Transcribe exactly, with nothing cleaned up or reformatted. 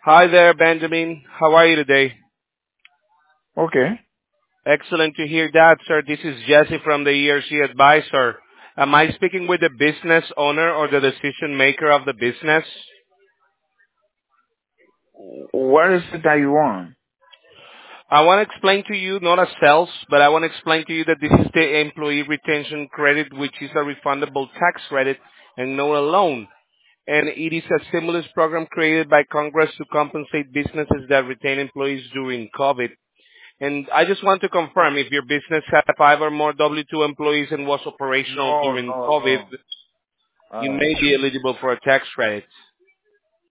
Hi there, Benjamin. How are you today? Okay. Excellent to hear that, sir. This is Jesse from the E R C Advisor. Am I speaking with the business owner or the decision maker of the business? What is it that you want? I want to explain to you, not a sales, but I want to explain to you that this is the employee retention credit, which is a refundable tax credit and not a loan. And it is a stimulus program created by Congress to compensate businesses that retain employees during COVID. And I just want to confirm, if your business had five or more W two employees and was operational No, during no, COVID, no. you Uh, may be eligible for a tax credit.